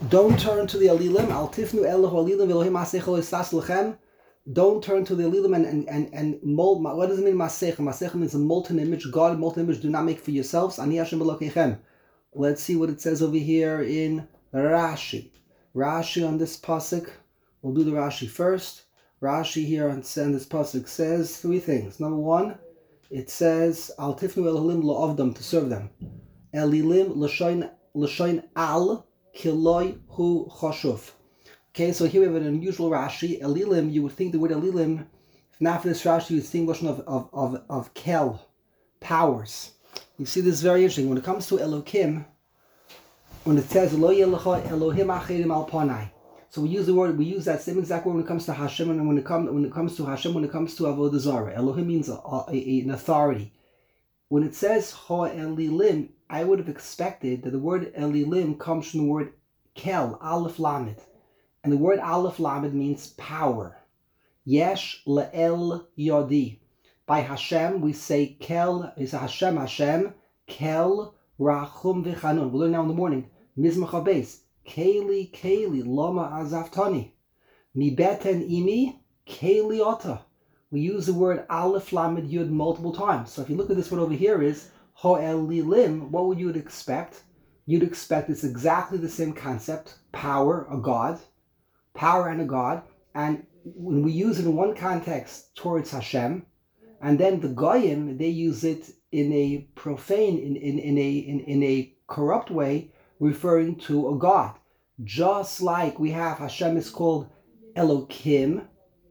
Don't turn to the Elilim. Al tifnu elohu Elilim v'Elohim Masecha lo yisas lechem. Don't turn to the Elilim and mold. What does it mean, Masecha? Masecha means a molten image. God, molten image, do not make for yourselves. Ani Hashem Elokechem. Let's see what it says over here in Rashi. Rashi on this pasuk. We'll do the Rashi first. Rashi here on this pasuk says three things. Number one, it says Al tifnu Elohim lo'avdam, to serve them. Elilim l'shoin al kiloi hu choshuv. Okay, so here we have an unusual Rashi. Elilim, you would think the word Elilim, if not for this Rashi, you would think version of kel, powers. You see, this is very interesting. When it comes to Elokim, when it says Lo yelecha Elohim acherim al panai, so we use that same exact word when it comes to Hashem, and when it comes to Avodah Zarah. Elohim means an authority. When it says Ha Elilim, I would have expected that the word Elilim comes from the word Kel, Aleph Lamed. And the word Aleph Lamed means power. Yesh Le'el Yodi. By Hashem, we say Kel, is Hashem, Kel, Rachum V'Chanun. We'll learn now in the morning. Mizmach HaBeis. Keli, Lama Azaftani. Mi Beten Imi, Keli Ota. We use the word Aleph Lamed Yud multiple times. So if you look at this one over here is Ha'elilim, what would you expect? You'd expect it's exactly the same concept. Power, a God. Power and a God. And when we use it in one context towards Hashem, and then the Goyim, they use it in a profane, in a corrupt way, referring to a God. Just like we have Hashem is called Elokim,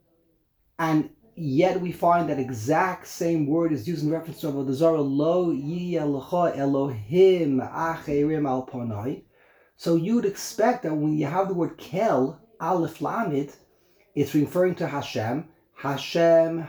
and yet we find that exact same word is used in reference to Avodah Zarah, Lo yiyelecha Elohim acherim al panai. So you would expect that when you have the word Kel, Aleph Lamed, it's referring to Hashem, Kel,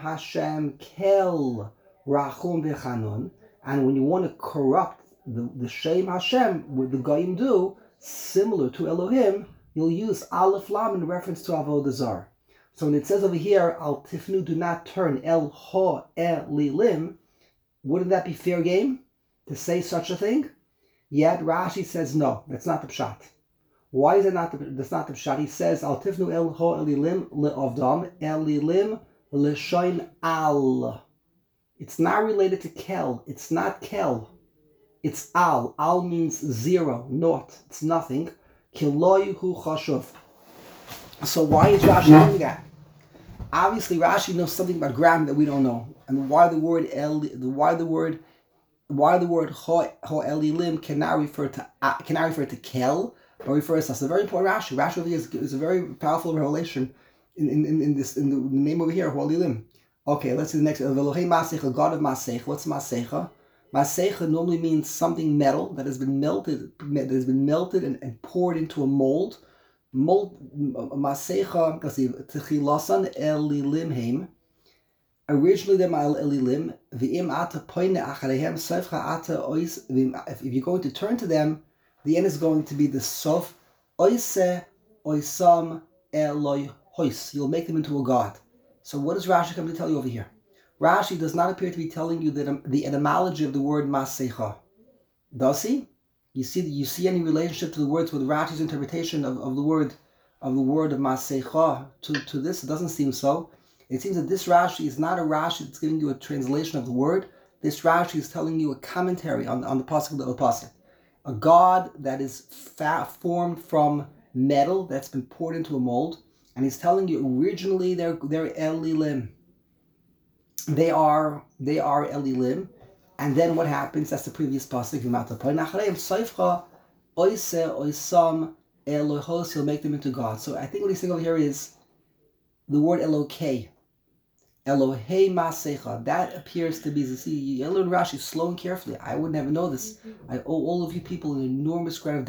Rachum V'Chanun. And when you want to corrupt the Shem Hashem, what the Goyim do, similar to Elohim, you'll use Aleph Lamed in reference to Avodah Zarah. So when it says over here, Al Tifnu, do not turn, El Ho Elilim, wouldn't that be fair game to say such a thing? Yet Rashi says no, that's not the pshat. Why is it not that's not the pshat? He says, Al Tifnu El Ho Elilim le'ovdam, Elilim l'shoin al. It's not related to Kel. It's not Kel. It's Al. Al means zero, naught. It's nothing. Kiloi hu chashuv. So why is Rashi doing that? Obviously, Rashi knows something about grammar that we don't know, and why the word ho elilim cannot refer to kel, but refers to us. It's a very important Rashi. Rashi over here is a very powerful revelation in the name over here, ho elilim. Okay, let's see the next. Elohei Masecha, God of Masecha. What's Masecha? Masecha normally means something metal that has been melted, and poured into a mold. Masecha, Techilasan Elilim Heim. Originally, they're Elilim. V'im ata poine acharehem sofcha ata ois. If you're going to turn to them, the end is going to be the sof oise oisam eloi hois. You'll make them into a god. So, what does Rashi come to tell you over here? Rashi does not appear to be telling you that the etymology of the word Masecha. Does he? You see any relationship to the words with Rashi's interpretation of the word of Masecha to this? It doesn't seem so. It seems that this Rashi is not a Rashi that's giving you a translation of the word. This Rashi is telling you a commentary on the pasuk of the pasuk. A god that is formed from metal that's been poured into a mold, and he's telling you originally they're Elilim. They are Elilim. And then what happens? That's the previous pasuk. He'll make them into God. So I think what he's saying over here is the word Elokei. Elohei Masecha. That appears to be, you learn Rashi slow and carefully. I would never know this. I owe all of you people an enormous a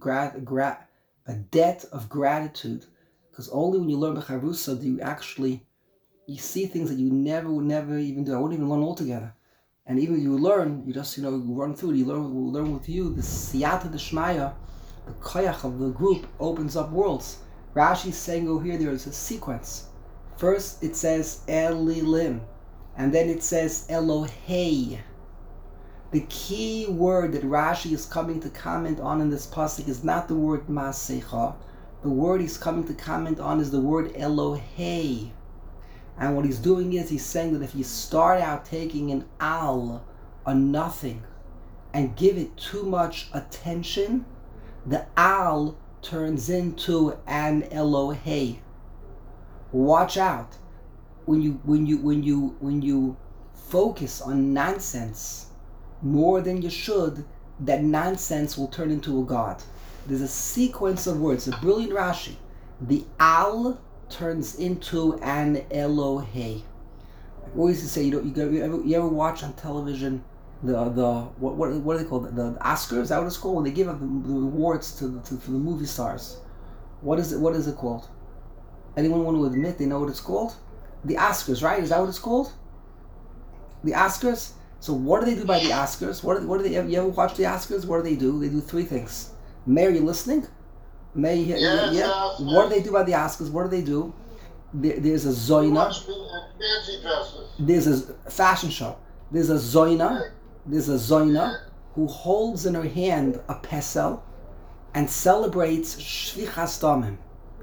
debt of gratitude. Because only when you learn Becharusa do you see things that you would never even do. I wouldn't even learn altogether. And even if you learn, you just, run through it. We'll learn with you. The siyata d'shmaya, the koyach of the group opens up worlds. Rashi is saying over here, there is a sequence. First, it says Elilim. And then it says Elohei. The key word that Rashi is coming to comment on in this pasuk is not the word Masecha. The word he's coming to comment on is the word Elohei. And what he's doing is he's saying that if you start out taking an al, a nothing, and give it too much attention, the al turns into an Elohei. Watch out. When you focus on nonsense more than you should, that nonsense will turn into a god. There's a sequence of words, a brilliant Rashi. The al turns into an Elohei. I always say, you ever watch on television the what are they called? The Oscars? Is that what it's called? When they give out the awards to the movie stars. What is it called? Anyone want to admit they know what it's called? The Oscars, right? Is that what it's called? The Oscars? So what do they do by the Oscars? What do they? You ever watch the Oscars? What do? They do three things. May, are you listening? May, yeah. What do they do by the Oscars? What do they do? There's a zoina. There's a fashion show. There's a zoina. Who holds in her hand a pesel and celebrates shvichas damim.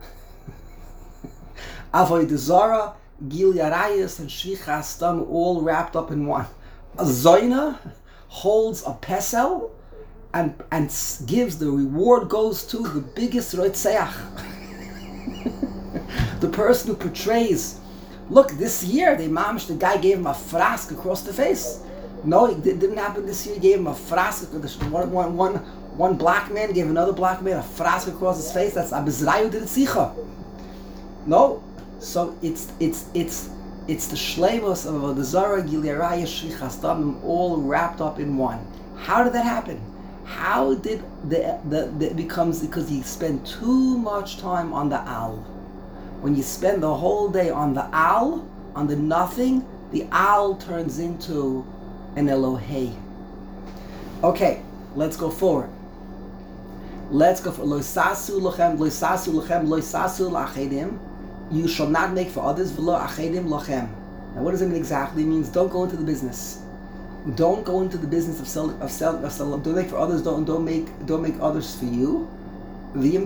Avodah Zarah, Gil Yarayas, and Shvichas Dam all wrapped up in one. A zoina holds a pesel and gives the reward goes to the biggest Rotzeach. The person who portrays. Look, this year the guy gave him a frask across the face. No, it didn't happen this year. He gave him a frask. One black man gave another black man a frask across his face. That's Abizrayu did Tzicha. No, so it's the shleimus of Avodah Zarah, Gil Yarayah, Shvichas Damim, all wrapped up in one. How did that happen? How did it becomes because you spend too much time on the al. When you spend the whole day on the al, on the nothing, the al turns into an Elohei. Okay, let's go forward. Let's go for Lo sasu lachem, lachedim. You shall not make for others. V'lo achedim lachem. Now, what does it mean exactly? It means don't go into the business. Don't go into the business of selling. Don't make for others. Don't make others for you. Maybe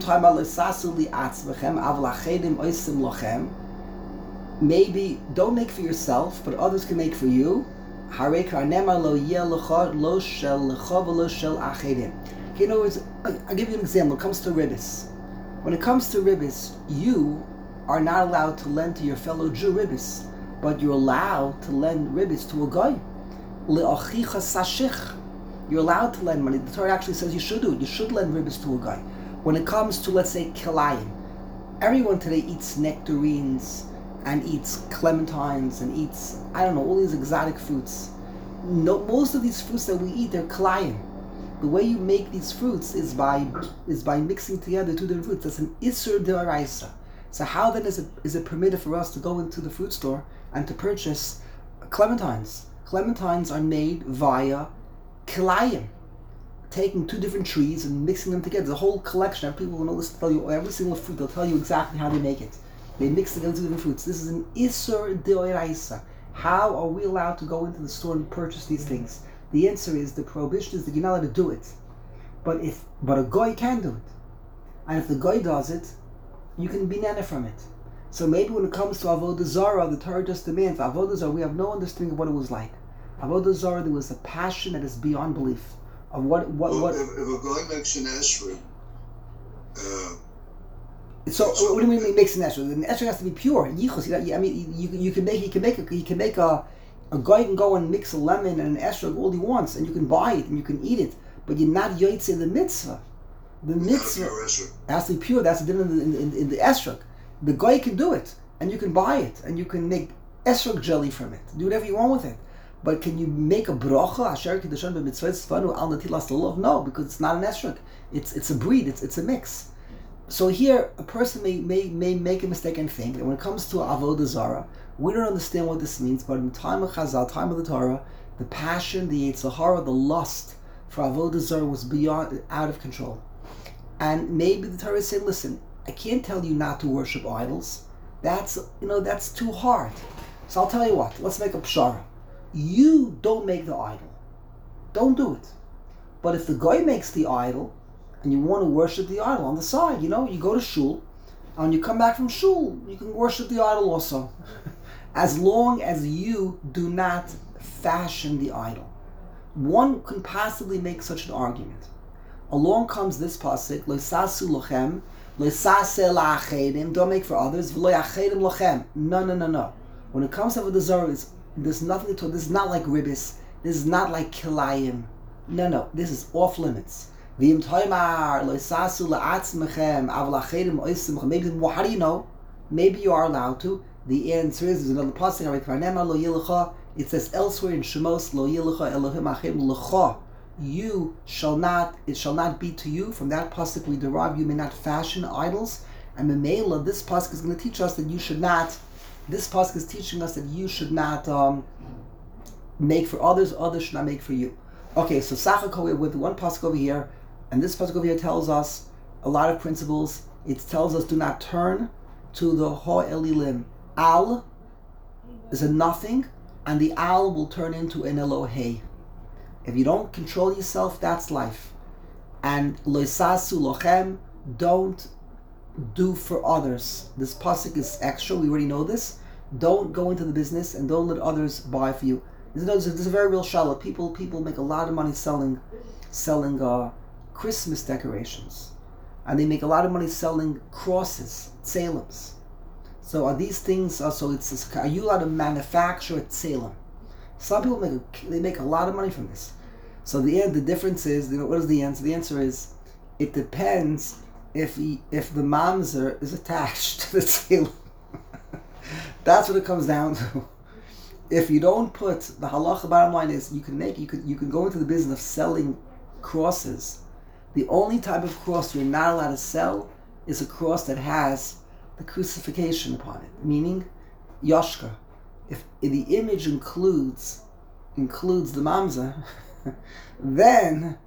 don't make for yourself, but others can make for you. Okay, in other words, I'll give you an example. When it comes to ribbis. When it comes to ribbis, you are not allowed to lend to your fellow Jew ribbis, but you're allowed to lend ribbis to a guy. You're allowed to lend money. The Torah actually says you should do it. You should lend ribbis to a guy. When it comes to, let's say, kilayim, everyone today eats nectarines and eats clementines and eats, I don't know, all these exotic fruits. No, most of these fruits that we eat, they're kilayim. The way you make these fruits is by mixing together two different fruits. That's an isur d'oraisa. So how then is it permitted for us to go into the fruit store and to purchase clementines? Clementines are made via kilayim, taking two different trees and mixing them together. The whole collection. People will know this to tell you every single fruit. They'll tell you exactly how they make it. They mix together two different fruits. This is an isur d'oraisa. How are we allowed to go into the store and purchase these things? The answer is the prohibition is that you're not allowed to do it. But a goy can do it. And if the goy does it, you can be nana from it. So maybe when it comes to Avodah Zarah, the Torah just demands, Avodah Zarah, we have no understanding of what it was like. Avodah Zarah, there was a passion that is beyond belief. Of what If a guy makes an esrog, so what do you mean he makes an esrog? An esrog has to be pure. Yichus. I mean, he can make a guy can go and mix a lemon and an esrog all he wants, and you can buy it and you can eat it, but you're not yotzei the mitzvah. The mitzvah has to be pure. That's the din in the esrog. The guy can do it, and you can buy it, and you can make esrog jelly from it. Do whatever you want with it. But can you make a bracha? Asher kiddushan b'mitzvah tzvanu al natilas lulav? No, because it's not an esrog. It's a breed. It's a mix. So here, a person may make a mistake and think that when it comes to Avodah Zarah, we don't understand what this means. But in the time of Chazal, time of the Torah, the passion, the Yetzer Hara, the lust for Avodah Zarah was out of control. And maybe the Torah is saying, listen, I can't tell you not to worship idols. That's too hard. So I'll tell you what, let's make a pshara. You don't make the idol. don't do it. But if the guy makes the idol, and you want to worship the idol on the side, you go to shul, and when you come back from shul, you can worship the idol also. As long as you do not fashion the idol. One can possibly make such an argument. Along comes this pasuk, Loisasu lochem, Loisase la'achedim, don't make for others, V'lo yachedim lochem. No. When it comes to Avodah Zarah, there's nothing to. This is not like ribbis. This is not like kilayim. No. This is off limits. V'im toimar loisasu la'atzmechem aval achedim oisimchem. Maybe, well, how do you know? Maybe you are allowed to. The answer is, there's another pasuk. It says elsewhere in Shemos, Lo yilecha Elohim achedim lecha. It shall not be to you. From that pasuk we derive, you may not fashion idols. And Memela, this pasuk is going to teach us that you should not. This pasuk is teaching us that you should not make for others. Others should not make for you. Okay, so Sachakol with one pasuk over here, and this pasuk over here tells us a lot of principles. It tells us do not turn to the Ha'elilim. Al is a nothing, and the Al will turn into an Elohei. If you don't control yourself, that's life. And Loisasu lochem, don't do for others. This pasuk is extra. We already know this. Don't go into the business and don't let others buy for you. This is a very real shalom. People make a lot of money selling Christmas decorations, and they make a lot of money selling crosses, tzelems. So are these things? Are you allowed to manufacture a tzelem? Some people make a lot of money from this. So the difference is, what is the answer? The answer is, it depends if the mamzer is attached to the tzelem. That's what it comes down to. If you don't put the halacha, bottom line is you can go into the business of selling crosses. The only type of cross you're not allowed to sell is a cross that has the crucifixion upon it, meaning yoshka. If the image includes the mamzer, then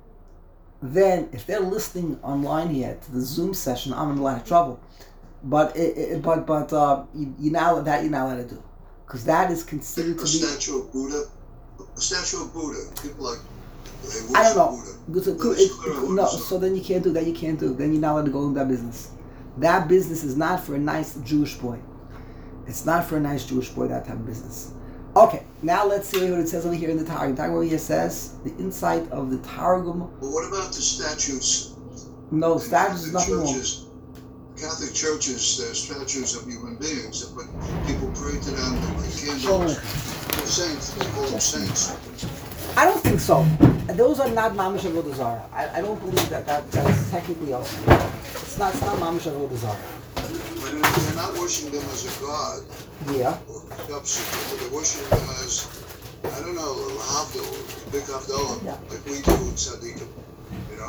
if they're listening online here to the Zoom session, I'm in a lot of trouble. But you're not allowed to do, because that is considered to be a statue of Buddha. A statue of Buddha. People like they worship I don't know. Buddha. No, so then you can't do that. Then you're not allowed to go into that business. That business is not for a nice Jewish boy. It's not for a nice Jewish boy, that type of business. Okay, now let's see what it says over here in the Targum. Targum over here says the insight of the Targum. But what about the statues? No, statues is nothing wrong. Catholic churches, there's statues of human beings, but people pray to them, they light candles. They're saints, they call them saints. I don't think so. Those are not mamish avodah zarah. I don't believe that's technically also. It's not mamish avodah zarah. But they're not worshiping them as a god. Yeah. Or they're worshiping them as, I don't know, a havdil, big havdalah, like we do in tzaddikim. They're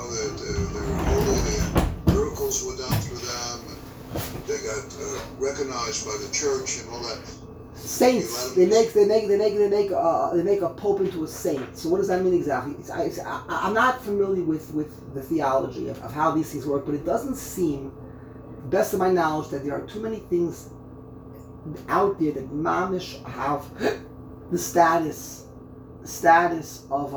holy. Miracles were done through them. And they got recognized by the church and all that. Saints. They make a pope into a saint. So what does that mean exactly? I'm not familiar with the theology of how these things work, but it doesn't seem, best of my knowledge, that there are too many things out there that mamish have the status of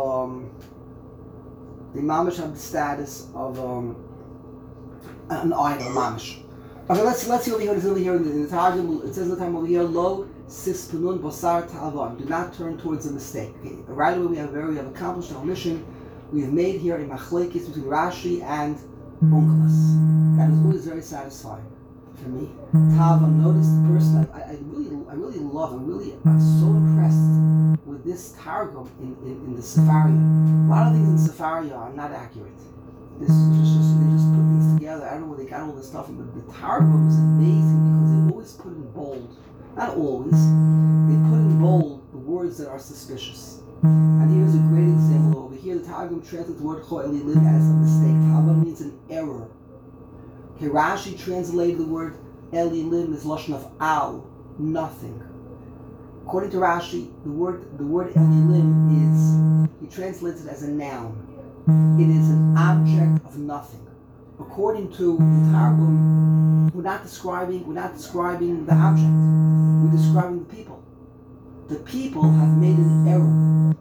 an idol, mamish. Okay, let's see over here. It's over here in the Targum. It says in the time over here, lo sispunun bosar ta'avam. Do not turn towards a mistake. Okay, right away we have accomplished our mission. We have made here a machlekes between Rashi and Onkelos. That is always very satisfying for me. Tava, notice the person that I really love. I'm so impressed with this Targum in the Sefaria. A lot of things in Sefaria are not accurate. They just put things together. I don't know where they got all this stuff from, but the Targum is amazing because they always put in bold. Not always. They put in bold the words that are suspicious. And here's a great example over here. The Targum translates the word cho'elilim as a mistake. Tava means an error. Okay, Rashi translated the word elilim as lashon of al, nothing. According to Rashi, the word elilim he translates it as a noun. It is an object of nothing. According to the Targum, we're not describing the object. We're describing the people. The people have made an error.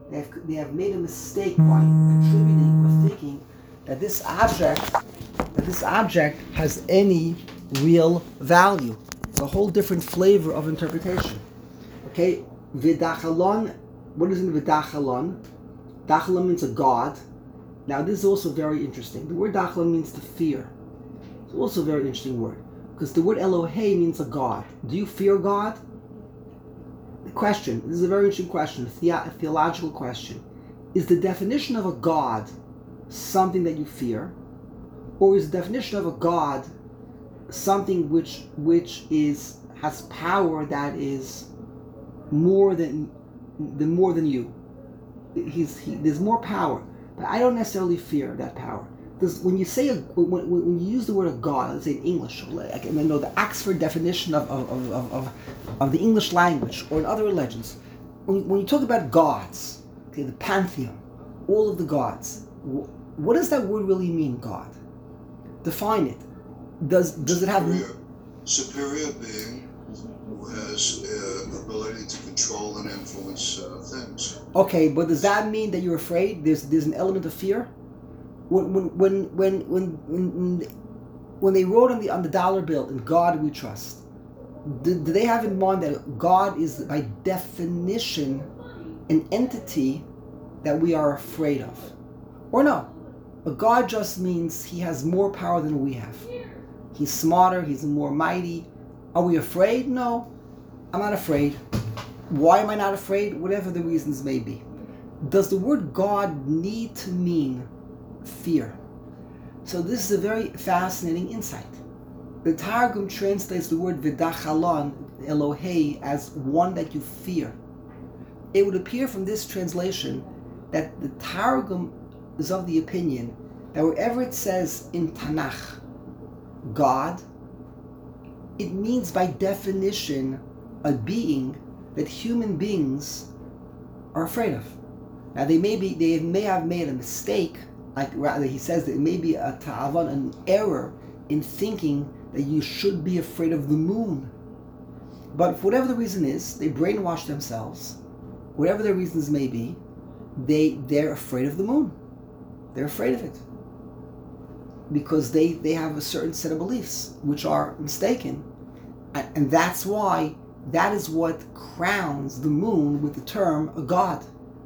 They have made a mistake by attributing or thinking that this object has any real value. It's a whole different flavor of interpretation. Okay, Vidachalon. What is in Vidachalon? Dachalon means a god. Now this is also very interesting. The word Dachalon means to fear. It's also a very interesting word because the word Elohei means a god. Do you fear God? The question. This is a very interesting question. A theological question. Is the definition of a god something that you fear, or is the definition of a god something which has power that is more than you? There's more power, but I don't necessarily fear that power. Because when you say when you use the word of God, let's say in English, I know the Oxford definition of the English language or in other religions, when you talk about gods, okay, the pantheon, all of the gods, what does that word really mean? God, define it. Does it have superior being who has ability to control and influence things? Okay, but does that mean that you're afraid? There's an element of fear. When they wrote on the dollar bill, "In God we trust," do they have in mind that God is by definition an entity that we are afraid of? Or no? A God just means he has more power than we have. He's smarter, he's more mighty. Are we afraid? No, I'm not afraid. Why am I not afraid? Whatever the reasons may be. Does the word God need to mean fear? So this is a very fascinating insight. The Targum translates the word Vidachalon, Elohei, as one that you fear. It would appear from this translation that the Targum is of the opinion that wherever it says in Tanakh, God, it means by definition a being that human beings are afraid of. Now they may have made a mistake, like rather he says that it may be a ta'avan, an error in thinking that you should be afraid of the moon. But for whatever the reason is, they brainwash themselves. Whatever their reasons may be, they're afraid of the moon. They're afraid of it. Because they have a certain set of beliefs which are mistaken. And that's why that is what crowns the moon with the term a god.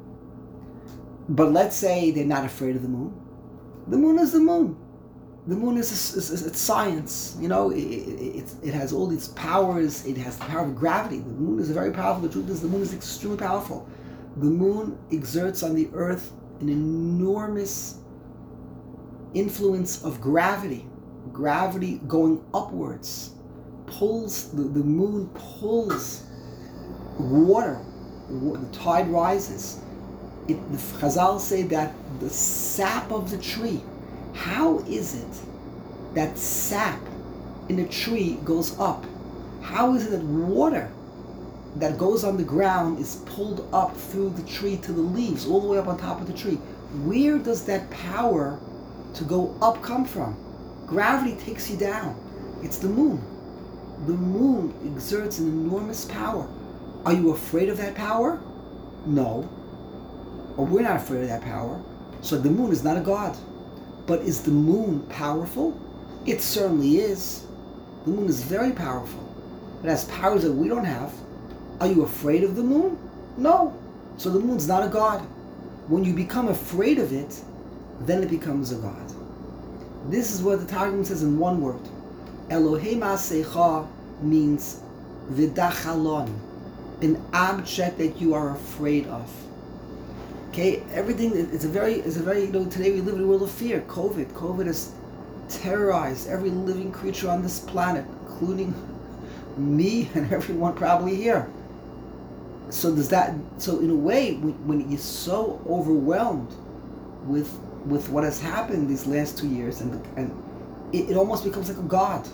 But let's say they're not afraid of the moon. The moon is the moon. The moon is it's science. You know, it has all these powers. It has the power of gravity. The moon is very powerful. The truth is the moon is extremely powerful. The moon exerts on the earth an enormous influence of gravity. Gravity going upwards pulls, the moon pulls water. The tide rises. The Chazal say that the sap of the tree, how is it that sap in a tree goes up? How is it that water that goes on the ground is pulled up through the tree to the leaves, all the way up on top of the tree? Where does that power to go up come from? Gravity takes you down. It's the moon. The moon exerts an enormous power. Are you afraid of that power? No. Or we're not afraid of that power. So the moon is not a god. But is the moon powerful? It certainly is. The moon is very powerful. It has powers that we don't have. Are you afraid of the moon? No. So the moon's not a god. When you become afraid of it, then it becomes a god. This is what the Targum says in one word. Elohei Ma'asecha means Vidachalon, an object that you are afraid of. Okay, everything it's a very today we live in a world of fear. COVID has terrorized every living creature on this planet, including me and everyone probably here. So in a way, when you're so overwhelmed with what has happened these last 2 years, and it almost becomes like a god,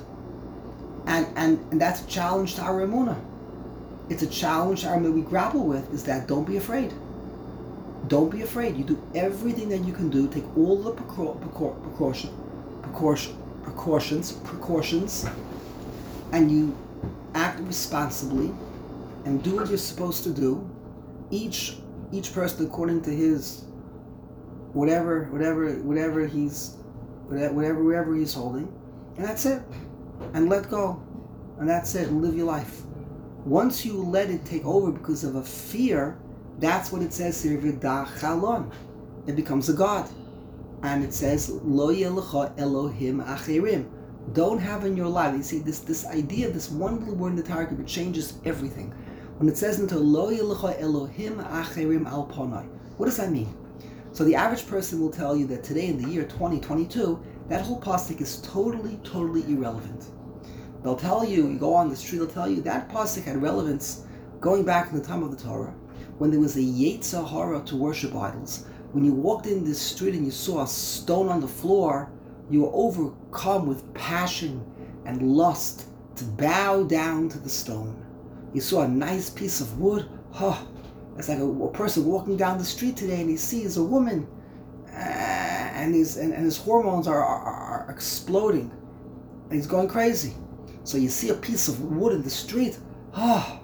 and that's a challenge to our emunah. It's a challenge our emunah we grapple with, is that don't be afraid. Don't be afraid. You do everything that you can do. Take all the precautions, and you act responsibly and do what you're supposed to do. Each each person according to his whatever he's holding, and that's it. And let go. And that's it. And live your life. Once you let it take over because of a fear, that's what it says here, V'da Chalon. It becomes a god. And it says, Lo yelecha Elohim acherim. Don't have in your life. You see, this idea, this one little word in the Targum, it changes everything. When it says into Lo yelecha Elohim acherim al ponai, what does that mean? So the average person will tell you that today in the year 2022, that whole pasuk is totally irrelevant. They'll tell you, you go on the street, they'll tell you that pasuk had relevance going back in the time of the Torah, when there was a Yetzer Hara to worship idols. When you walked in this street and you saw a stone on the floor, you were overcome with passion and lust to bow down to the stone. You saw a nice piece of wood, it's like a person walking down the street today and he sees a woman and his hormones are exploding and he's going crazy. So you see a piece of wood in the street, I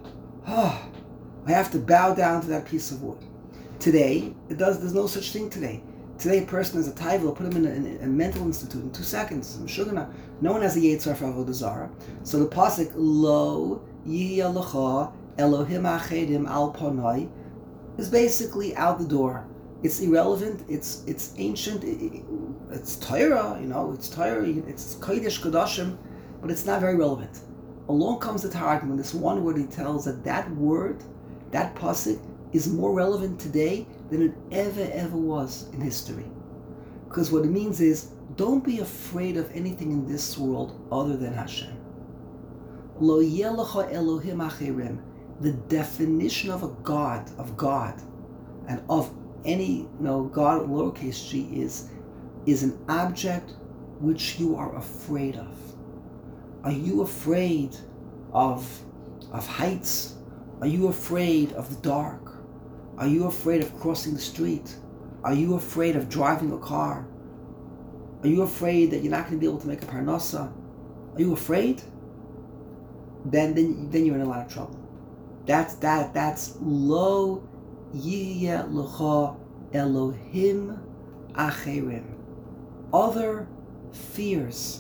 have to bow down to that piece of wood. Today, there's no such thing today. Today a person has a taiva, will put him in a mental institute in 2 seconds. No one has a Yetzer for Avodah Zarah. So the pasuk, Lo yihya lecha Elohim acherim al ponai, is basically out the door. It's irrelevant, it's ancient, it's Torah, it's Torah, it's Kodesh Kodashim, but it's not very relevant. Along comes the Targum, and this one word he tells that word, that pasuk, is more relevant today than it ever was in history. Because what it means is, don't be afraid of anything in this world other than Hashem. Lo yelecha Elohim acherim. The definition of a God, and of any God lowercase g is an object which you are afraid of. Are you afraid of heights? Are you afraid of the dark? Are you afraid of crossing the street? Are you afraid of driving a car? Are you afraid that you're not going to be able to make a parnasa? Are you afraid? Then you're in a lot of trouble. That's Lo yihya lecha Elohim acherim. Other fears.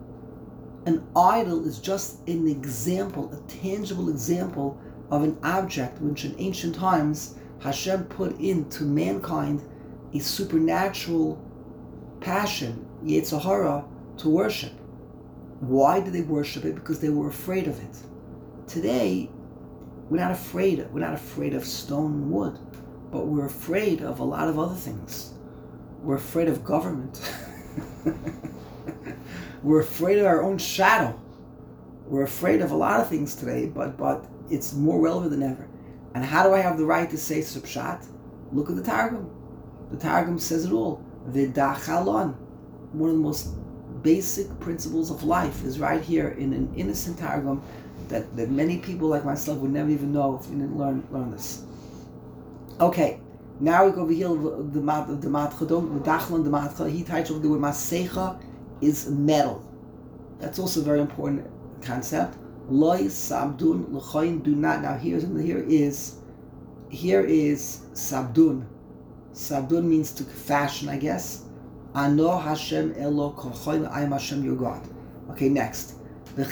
An idol is just an example, a tangible example of an object which in ancient times Hashem put into mankind a supernatural passion, Yetzer Hara, to worship. Why did they worship it? Because they were afraid of it. Today, we're not afraid of stone and wood, but we're afraid of a lot of other things. We're afraid of government. We're afraid of our own shadow. We're afraid of a lot of things today, but it's more relevant than ever. And how do I have the right to say Pshat? Look at the Targum. The Targum says it all. V'da Chalon. One of the most basic principles of life is right here in an innocent Targum that many people like myself would never even know if you didn't learn this. Okay, now we go over here. The Dachlon, the Matcha. He titled the word Masecha is metal. That's also a very important concept. Loi sabdun l'choin, do not. Now here is sabdun. Sabdun means to fashion, I guess. Ano Hashem elo kochoin, I am Hashem your God. Okay, next. When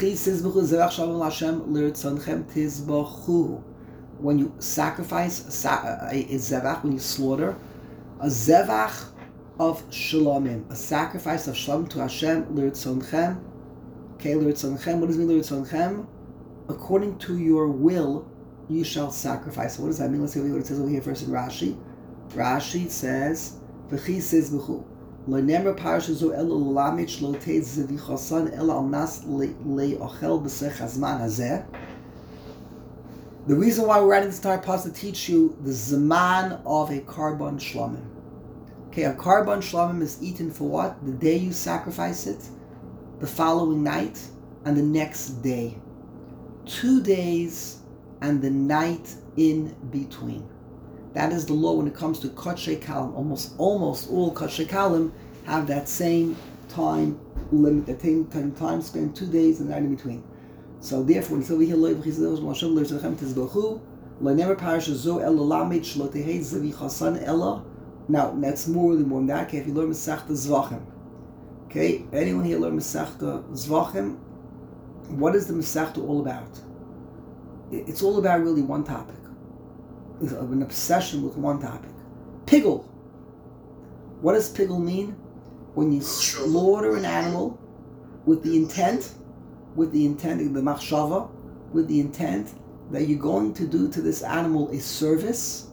you sacrifice a zevach, when you slaughter a zevach of shalomim, a sacrifice of shalom to Hashem, l'ritzonchem. Okay, l'ritzonchem. What does it mean, l'ritzonchem? According to your will, you shall sacrifice. What does that mean? Let's see what it says over here first in Rashi. Rashi says, "V'chi says b'chu." Lo nemer parashazu elo lamich lo teiz zevichasan elo alnas le'ochel b'sech hazman hazeh. The reason why we're writing this entire passage to teach you the zaman of a karban shlomim. Okay, a karban shlomim is eaten for what? The day you sacrifice it, the following night, and the next day. 2 days and the night in between. That is the law when it comes to Kodshe Kalim. Almost all Kodshe Kalim have that same time limit, that same time span, 2 days and the night in between. So therefore, when it's over here, Never parasha zo ela lamed shlotehei zevichasan ela. Now that's really more than that. Okay, if you learn Masechta Zvachim, okay, anyone here learn Masechta Zvachim? What is the Masechta all about? It's all about really one topic. It's an obsession with one topic. Pigul. What does pigul mean? When you slaughter an animal with the intent, the machshava, with the intent that you're going to do to this animal a service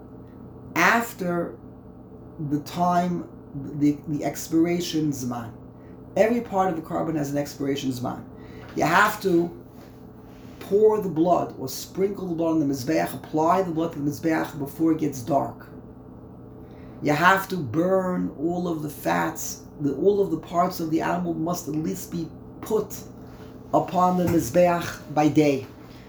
after the time, the expiration zman. Every part of the carbon has an expiration zman. You have to pour the blood or sprinkle the blood on the mizbeach, apply the blood to the mizbeach before it gets dark. You have to burn all of the fats, all of the parts of the animal must at least be put upon the mizbeach by day.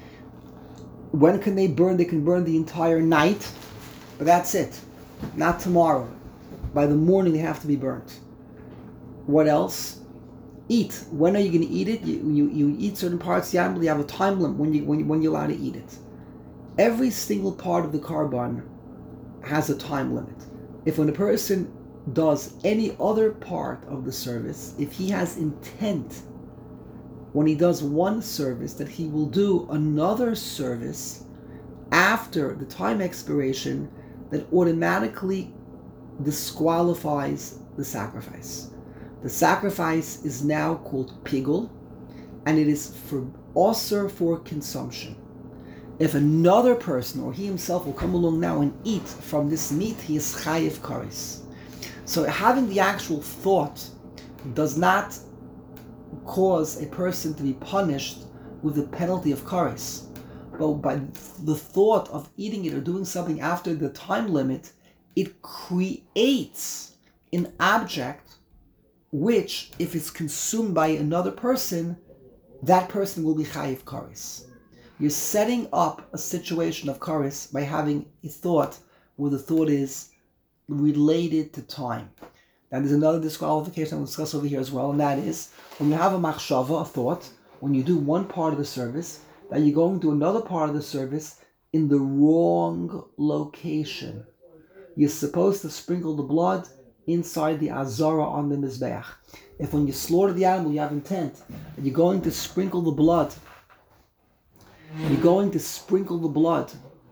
When can they burn? They can burn the entire night, but that's it. Not tomorrow. By the morning they have to be burnt. What else? Eat. When are you going to eat it? You eat certain parts of the animal. You have a time limit when you're allowed to eat it. Every single part of the carbon has a time limit. If when a person does any other part of the service, if he has intent when he does one service that he will do another service after the time expiration, that automatically disqualifies the sacrifice. The sacrifice is now called pigul, and it is also for consumption. If another person or he himself will come along now and eat from this meat, he is chayiv kares. So having the actual thought does not cause a person to be punished with the penalty of kares. But by the thought of eating it or doing something after the time limit, it creates an object which, if it's consumed by another person, that person will be chayiv kares. You're setting up a situation of kares by having a thought where the thought is related to time. Now there's another disqualification I'll discuss over here as well, and that is when you have a machshava, a thought, when you do one part of the service, that you're going to do another part of the service in the wrong location. You're supposed to sprinkle the blood inside the azara on the mizbeach. If when you slaughter the animal you have intent that you're going to sprinkle the blood, you're going to sprinkle the blood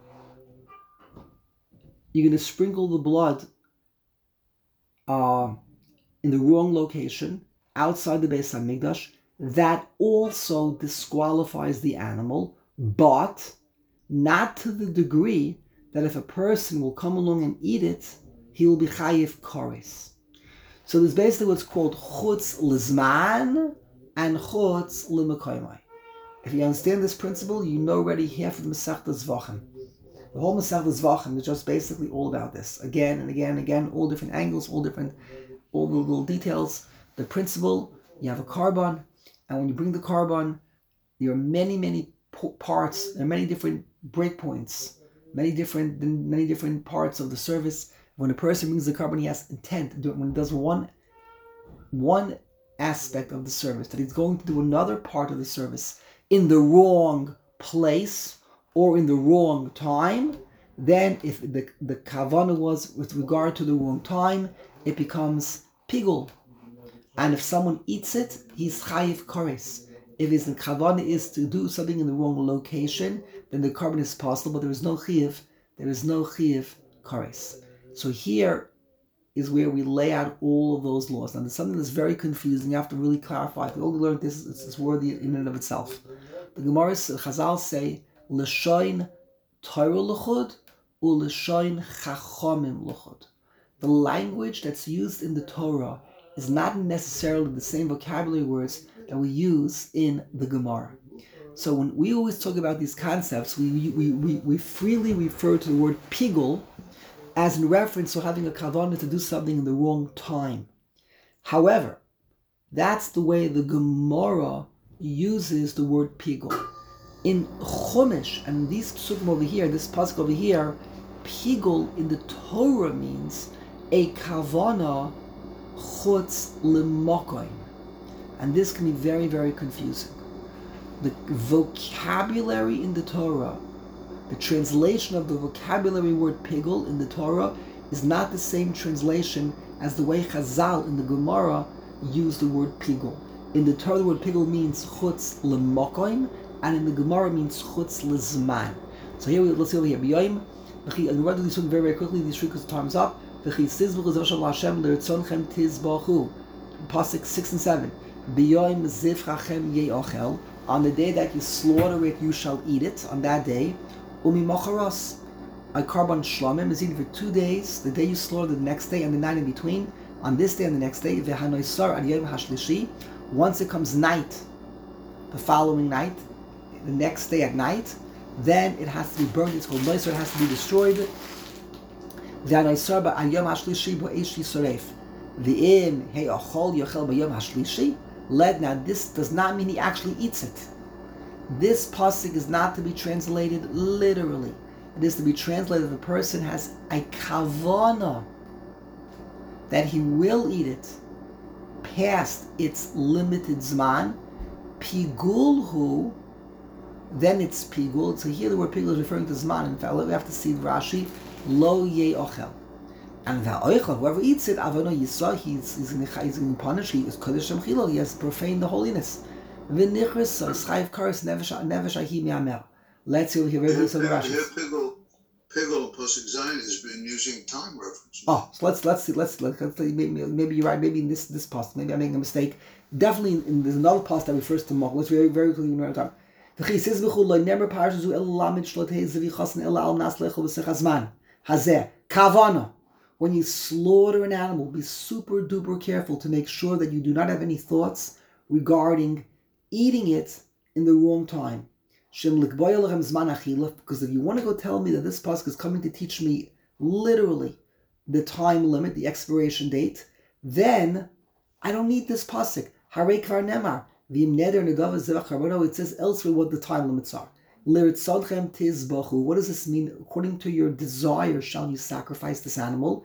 in the wrong location, outside the Beis HaMikdash, that also disqualifies the animal, but not to the degree that if a person will come along and eat it, he will be chayiv kares. So there's basically what's called chutz lizman and chutz l'mekoymai. If you understand this principle, you know already half of the Masechta Zvachim. The whole Masechta Zvachim is just basically all about this. Again and again and again, all different angles, all the little details. The principle, you have a carbon, and when you bring the carbon, there are many parts, there are many different breakpoints, many different parts of the service. When a person brings the carbon, he has intent to do it. When he does one aspect of the service, that he's going to do another part of the service in the wrong place or in the wrong time, then if the kavanah was with regard to the wrong time, it becomes pigul. And if someone eats it, he's chayiv kares. If his kavanah is to do something in the wrong location, then the carbon is possible, but there is no chayiv kares. So here is where we lay out all of those laws. Now there's something that's very confusing, you have to really clarify. If we only learned this, it's worthy in and of itself. The Gemara, Chazal say, L'shoin Torah l'chud, u'l'shoin chachamim l'chud. The language that's used in the Torah is not necessarily the same vocabulary words that we use in the Gemara. So when we always talk about these concepts, we freely refer to the word pigul as in reference to having a kavanah to do something in the wrong time. However, that's the way the Gemara uses the word pigul. In Chumash, and these psukim over here, this pasuk over here, pigul in the Torah means a kavanah chutz l'makoim. And this can be very, very confusing. The vocabulary in the Torah The translation of the vocabulary word pigul in the Torah is not the same translation as the way Chazal in the Gemara use the word pigul. In the Torah, the word pigul means chutz lemokoim, and in the Gemara means chutz lezman. So here, let's see over here. B'yoyim, I'm going to run through these very, very quickly, these three because time's up. Pasuk 6 and 7. B'yoyim zivchachem ye'ochel. On the day that you slaughter it, you shall eat it. On that day, umi mocharos. A carbon shlamim is eaten for 2 days. The day you slaughter, the next day, and the night in between. On this day and the next day, v'hanoisar ad yom hashlishi. Once it comes night, the following night, the next day at night, then it has to be burned. It's called noisar. It has to be destroyed. V'hanoisar ad yom hashlishi bo'esh yisoref. V'im he'achol yochel b'yom hashlishi. Now this does not mean he actually eats it. This pasuk is not to be translated literally. It is to be translated if a person has a kavana that he will eat it past its limited zman. Pigulhu, then it's pigul. So here the word pigul is referring to zman. In fact, we have to see Rashi, lo ye'ochel. And whoever eats it, Avano Yisra, he's going to punish. He is Kodesh Shemchilo. He has profaned the holiness. V'nichris Schayv Karis Nefesh Ahi Mi'amer. Let's see over here. Very so Pigul Pasuk Zayin has been using time references. Oh, so let's see. Maybe you're right. Maybe in this post, maybe I'm making a mistake. Definitely, there's another post that refers to Mach. Let's very very quickly know time. V'chisis b'chul lo nemer parashu el lamid shlotei zvichasen el al nas lechol v'sechazman hazeh kavana. When you slaughter an animal, be super duper careful to make sure that you do not have any thoughts regarding eating it in the wrong time. Because if you want to go tell me that this pasuk is coming to teach me literally the time limit, the expiration date, then I don't need this pasuk. It says elsewhere what the time limits are. What does this mean? According to your desire shall you sacrifice this animal.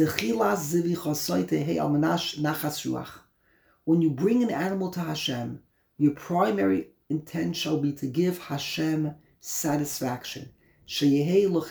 When you bring an animal to Hashem, your primary intent shall be to give Hashem satisfaction. Because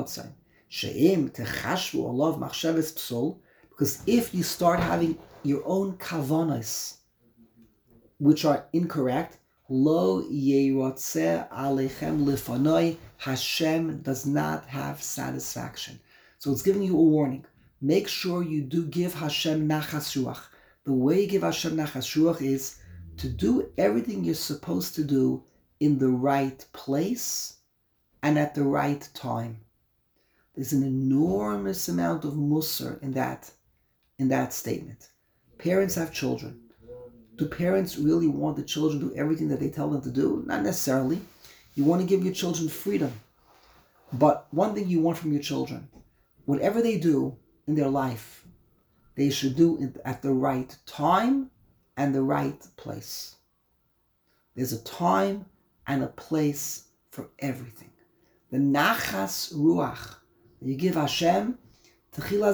if you start having your own kavanas, which are incorrect, Lo yerotzeh alechem lefanoi. Hashem does not have satisfaction. So it's giving you a warning. Make sure you do give Hashem nachas ruach. The way you give Hashem nachas ruach is to do everything you're supposed to do in the right place and at the right time. There's an enormous amount of musar in that statement. Parents have children. Do parents really want the children to do everything that they tell them to do? Not necessarily. You want to give your children freedom. But one thing you want from your children, whatever they do in their life, they should do it at the right time and the right place. There's a time and a place for everything. The nachas ruach that you give Hashem, what's the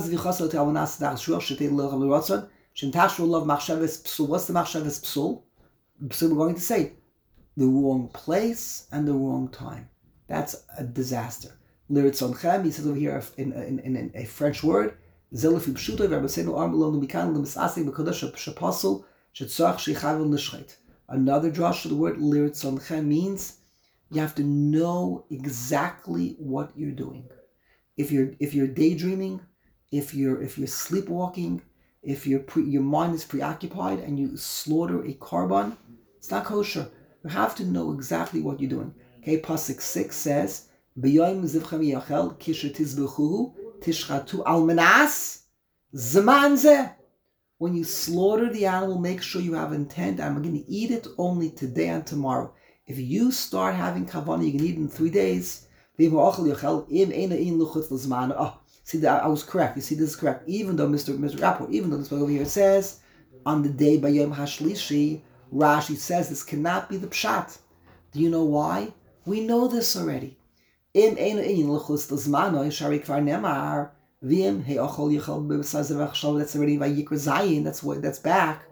machshavas psul? So we're going to say the wrong place and the wrong time. That's a disaster. Liritzonechem, he says over here in a French word, another drush of the word liritzonechem means you have to know exactly what you're doing. If you're daydreaming, if you're sleepwalking, if your mind is preoccupied and you slaughter a korban, it's not kosher. You have to know exactly what you're doing. Okay, Pasuk 6 says, "B'yoyim zivchem yachel kisher tizbechuhu tishchatu almanas zman zeh." When you slaughter the animal, make sure you have intent. I'm going to eat it only today and tomorrow. If you start having kavanah, you can eat it in 3 days. See that I was correct. You see, this is correct. Even though Mr. Rapport, even though this over here says on the day by Yom Hashlishi, Rashi says this cannot be the pshat. Do you know why? We know this already. That's already Vayikra Zayin. That's back.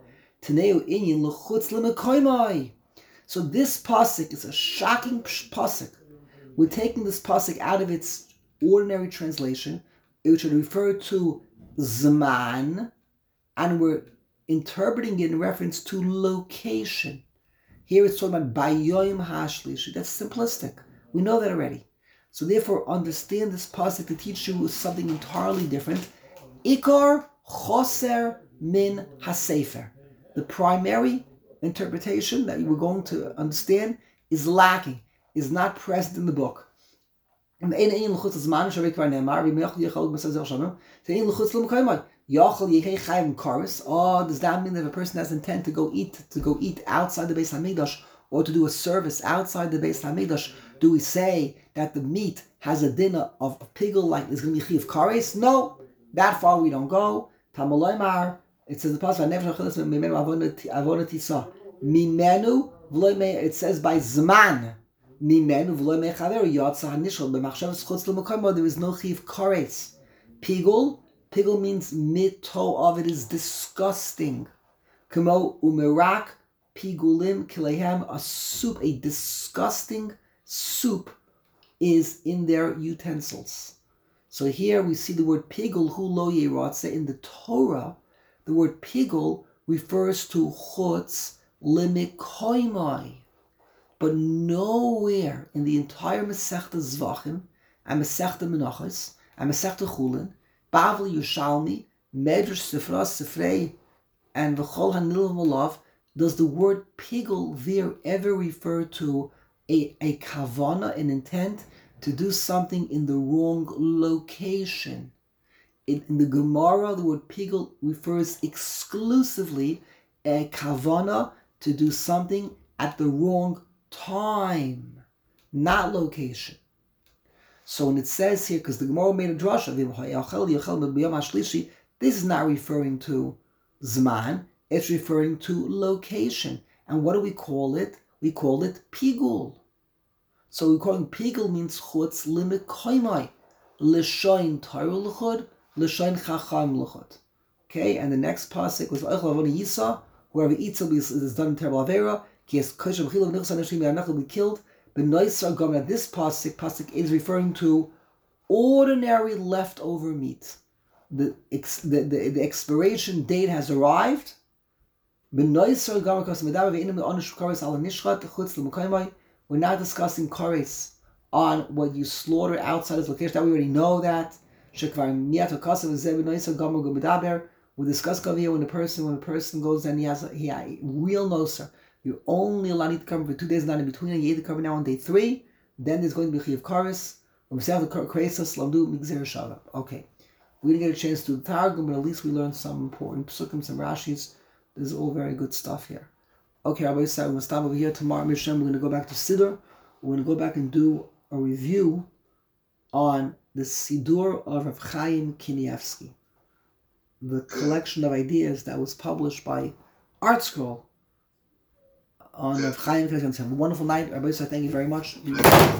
So this pasuk is a shocking pasuk we're taking this pasuk out of its ordinary translation, which would refer to Zman, and we're interpreting it in reference to location. Here it's talking about Bayoim Hashlishi. That's simplistic. We know that already. So therefore, understand this pasuk to teach you something entirely different. Ikar Choser Min HaSefer. The primary interpretation that you were going to understand is lacking, is not present in the book. Oh, does that mean that if a person has intent to go eat outside the Beis Hamikdash, or to do a service outside the Beis Hamikdash, do we say that the meat has a dinner of pigul like there's going to be chiyuv kares? No, that far we don't go. Tamaloymar, it says the pasuk mimenu v'loy, it says by zman mimenu v'loy mechaver yatsa hanishol b'machshavas chutz l'mukamah. There is no chiyuv kares. Pigul means mito of it is disgusting. Kamo umerak pigulim kilehem, a soup, a disgusting soup is in their utensils. So here we see the word pigul hu lo yeratze. In the Torah, the word pigul refers to chutz limikoimai, but nowhere in the entire Masechta Zvachim and Masechta Menachos and Masechta Chulin, Bavli Yerushalmi, Medrash Sifra Sifrei, and V'chol Hanil Malav does the word pigul there ever refer to a kavana, an intent to do something in the wrong location. In the Gemara, the word pigul refers exclusively a kavana to do something at the wrong time, not location. So when it says here, because the Gemara made a drasha, this is not referring to Zman, it's referring to location. And what do we call it? We call it pigul. So we're calling pigul means chutz limikoimai, l'shoin Torah l'chud, l'shoin chacham l'chud. Okay, and the next pasuk was oichel avoni yisa, whoever eats is done in terrible avera. Ki es kosher b'chilav nichsan neshim yanach will be killed. But noisar gom, that this pasuk is referring to ordinary leftover meat. The expiration date has arrived. We're not discussing kares on what you slaughter outside its location. That we already know that. We discuss here when the person goes and he has a real noser. You're only allowed to cover for 2 days, not in between, and you have to cover now on day 3. Then there's going to be chiyuv kares. Okay. We didn't get a chance to do the Targum, but at least we learned some important psukim, some Rashis. This is all very good stuff here. Okay, Rabbi Yisrael, we're going to stop over here. Tomorrow, Mishnah, we're going to go back to Siddur. We're going to go back and do a review on the Siddur of Rav Chaim Kanievsky, the collection of ideas that was published by ArtScroll on Rav Chaim Kanievsky. Have a wonderful night. Rabbi Yisrael, thank you very much. Good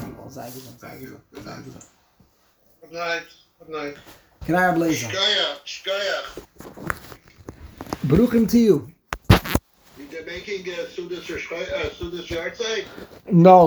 night. Good night. Can I have Blazer? Shkaya. Baruchim to you. You're making Sudas Yahrzeit? No.